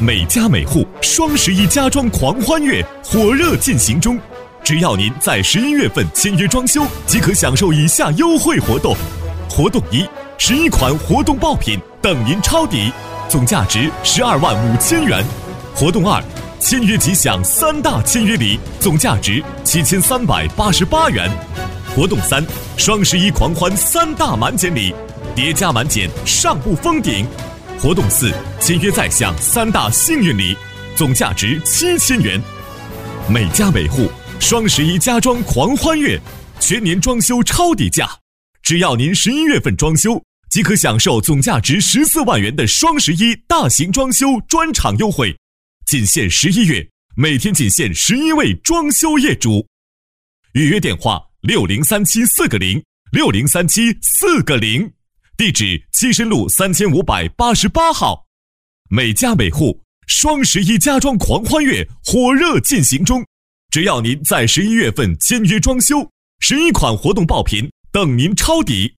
每家每户双11家装狂欢月火热进行中，只要您在11月份签约装修，即可享受以下优惠活动：活动1 ，11款活动爆品等您抄底，总价值12万5千元；活动2，签约即享3大签约礼，总价值7388元；活动3，双11狂欢3大满减礼，叠加满减上不封顶；活动4，签约再享3大幸运礼，总价值7000元。每家每户双11家装狂欢月，全年装修超底价，只要您11月份装修，即可享受总价值14万元的双11大型装修专场优惠，仅限11月，每天仅限11位装修业主。预约电话6037-4个0，6037-4个0，地址七深路3588号。每家每户双11家装狂欢月火热进行中，只要您在11月份签约装修，11款活动爆品等您抄底，